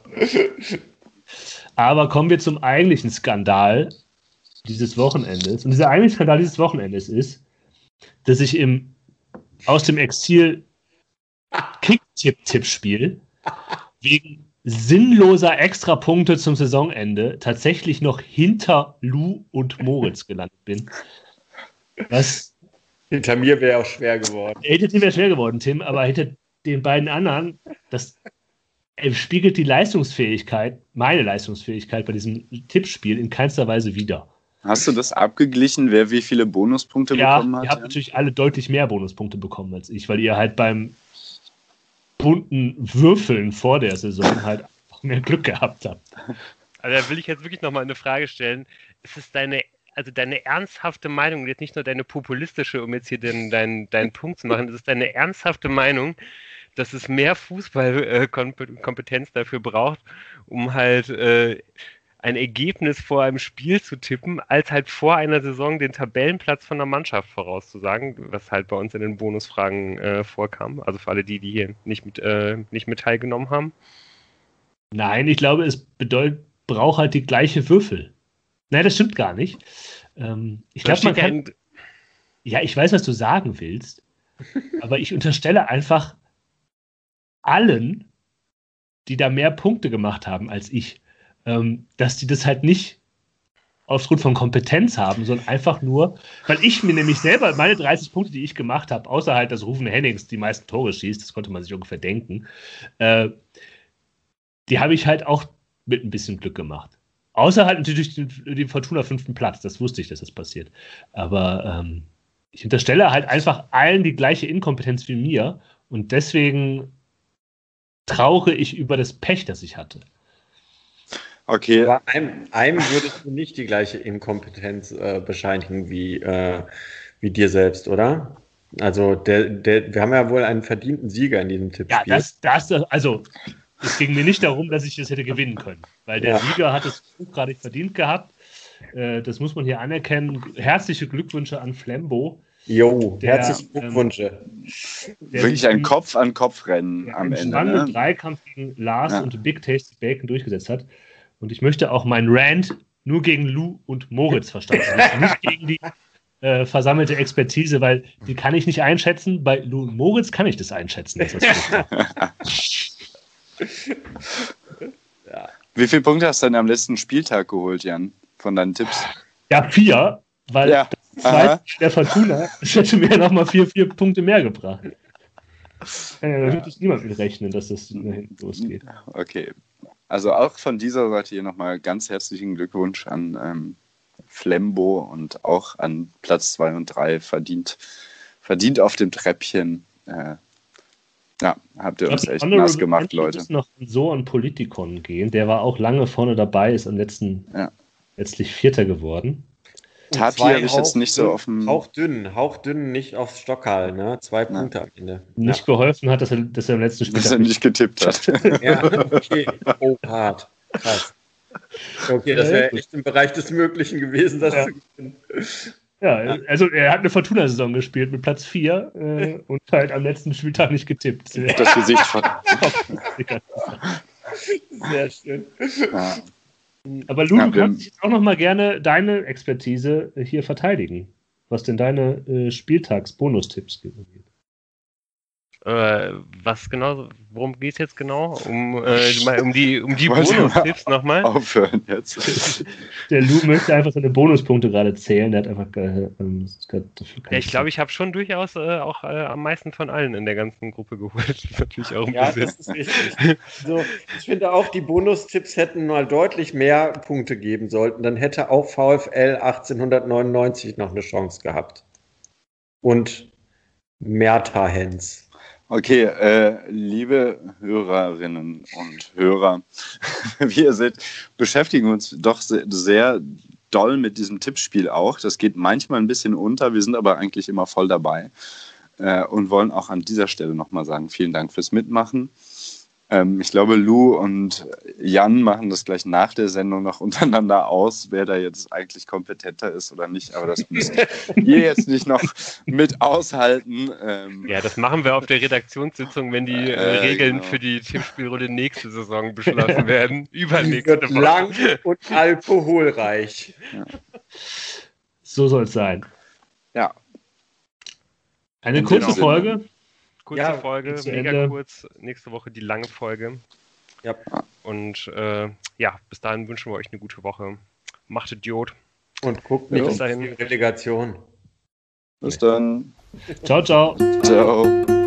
Aber kommen wir zum eigentlichen Skandal dieses Wochenendes. Und dieser eigentliche Skandal dieses Wochenendes ist, dass ich im, aus dem Exil Kick-Tipp-Tippspiel wegen sinnloser Extrapunkte zum Saisonende tatsächlich noch hinter Lou und Moritz gelandet bin. Was hinter mir wäre auch schwer geworden. Hinter dir wäre schwer geworden, Tim, aber hinter den beiden anderen, das spiegelt die Leistungsfähigkeit, meine Leistungsfähigkeit bei diesem Tippspiel in keinster Weise wider. Hast du das abgeglichen, wer wie viele Bonuspunkte ja, bekommen hat? Ihr habt ja? natürlich alle deutlich mehr Bonuspunkte bekommen als ich, weil ihr halt beim bunten Würfeln vor der Saison halt einfach mehr Glück gehabt habt. Also da will ich jetzt wirklich nochmal eine Frage stellen. Ist es deine, also deine ernsthafte Meinung, jetzt nicht nur deine populistische, um jetzt hier den, deinen, deinen Punkt zu machen, ist es deine ernsthafte Meinung, dass es mehr Fußballkompetenz dafür braucht, um halt äh, ein Ergebnis vor einem Spiel zu tippen, als halt vor einer Saison den Tabellenplatz von der Mannschaft vorauszusagen, was halt bei uns in den Bonusfragen äh, vorkam. Also für alle die, die hier nicht mit, äh, nicht mit teilgenommen haben. Nein, ich glaube, es bedeutet, braucht halt die gleiche Würfel. Nein, das stimmt gar nicht. Ähm, ich glaube, man kann... Ja, ich weiß, was du sagen willst, aber ich unterstelle einfach allen, die da mehr Punkte gemacht haben als ich, ähm, dass die das halt nicht aufgrund von Kompetenz haben, sondern einfach nur, weil ich mir nämlich selber, meine dreißig Punkte, die ich gemacht habe, außer halt, dass Rufen Hennings die meisten Tore schießt, das konnte man sich ungefähr denken, äh, die habe ich halt auch mit ein bisschen Glück gemacht. Außer halt natürlich den, den Fortuna fünften Platz, das wusste ich, dass das passiert. Aber ähm, ich unterstelle halt einfach allen die gleiche Inkompetenz wie mir und deswegen trauere ich über das Pech, das ich hatte. Okay. Aber einem, einem würdest du nicht die gleiche Inkompetenz äh, bescheinigen wie, äh, wie dir selbst, oder? Also der, der, wir haben ja wohl einen verdienten Sieger in diesem Tippspiel. Ja, das, das, also es ging mir nicht darum, dass ich das hätte gewinnen können, weil der ja. Sieger hat es hochgradig verdient gehabt. Äh, das muss man hier anerkennen. Herzliche Glückwünsche an Flembo. Jo, herzliche Glückwünsche. Ähm, Wirklich ein Kopf-an-Kopf-Rennen am Ende. Spannenden ne? Dreikampf gegen Lars ja. und Big Tasty Bacon durchgesetzt hat. Und ich möchte auch meinen Rant nur gegen Lou und Moritz verstanden. Nicht gegen die äh, versammelte Expertise, weil die kann ich nicht einschätzen. Bei Lou und Moritz kann ich das einschätzen. Das ja. Wie viele Punkte hast du denn am letzten Spieltag geholt, Jan, von deinen Tipps? Ja, vier, weil ja. das zweite der Fortuna, das hätte mir nochmal vier, vier Punkte mehr gebracht. Kann ja natürlich ja. niemand mit rechnen, dass das nach hinten losgeht. Okay. Also auch von dieser Seite hier nochmal ganz herzlichen Glückwunsch an ähm, Flembo und auch an Platz zwei und drei verdient, verdient auf dem Treppchen. Äh, ja, habt ihr uns echt nass gemacht, Leute. Ich muss noch so an Politikon gehen, der war auch lange vorne dabei, ist am letzten ja. letztlich Vierter geworden. Tapi habe ich jetzt nicht so auf dem... Hauchdünn, hauchdünn, nicht aufs Stockhall, ne? Zwei Na. Punkte am Ende. Nicht ja. geholfen hat, dass er, dass er im letzten Spiel... Dass er nicht getippt hat. Ja, okay. Oh, hart. Krass. Okay, das wäre echt im Bereich des Möglichen gewesen, das ja. zu gewinnen. Ja, also er hat eine Fortuna-Saison gespielt mit Platz vier äh, und halt am letzten Spieltag nicht getippt. Das Gesicht von... Sehr schön. Ja. Aber Lou, ja, du kannst jetzt auch noch mal gerne deine Expertise hier verteidigen, was denn deine äh, Spieltags-Bonustipps geht. Äh, was genau, worum geht es jetzt genau? Um, äh, um die, um die Bonustipps nochmal? Aufhören jetzt. Der Lou möchte einfach seine Bonuspunkte gerade zählen. Der hat einfach äh, ähm, dafür ja, ich glaube, ich habe schon durchaus äh, auch äh, am meisten von allen in der ganzen Gruppe geholt. Das ist natürlich auch ein ja, bisschen. Das ist richtig. Also, ich finde auch, die Bonustipps hätten mal deutlich mehr Punkte geben sollten. Dann hätte auch VfL achtzehnhundertneunundneunzig noch eine Chance gehabt. Und Merta Hens. Okay, äh, liebe Hörerinnen und Hörer, wie ihr seht, beschäftigen uns doch sehr, sehr doll mit diesem Tippspiel auch. Das geht manchmal ein bisschen unter, wir sind aber eigentlich immer voll dabei äh, und wollen auch an dieser Stelle nochmal sagen, vielen Dank fürs Mitmachen. Ähm, ich glaube, Lou und Jan machen das gleich nach der Sendung noch untereinander aus, wer da jetzt eigentlich kompetenter ist oder nicht. Aber das müsst ihr jetzt nicht noch mit aushalten. Ähm, ja, das machen wir auf der Redaktionssitzung, wenn die äh, äh, Regeln genau. für die Tippspielrunde nächste Saison beschlossen werden. Übernächste Woche. Lang und alkoholreich. Ja. So soll es sein. Ja. Eine kurze Folge. kurze Ja, Folge, zu mega Ende. kurz. Nächste Woche die lange Folge. Ja. Und äh, ja, bis dahin wünschen wir euch eine gute Woche. Macht Idiot. Und guckt Ja, nicht bis um dahin. die Relegation. Bis dann. Ciao, ciao. Ciao.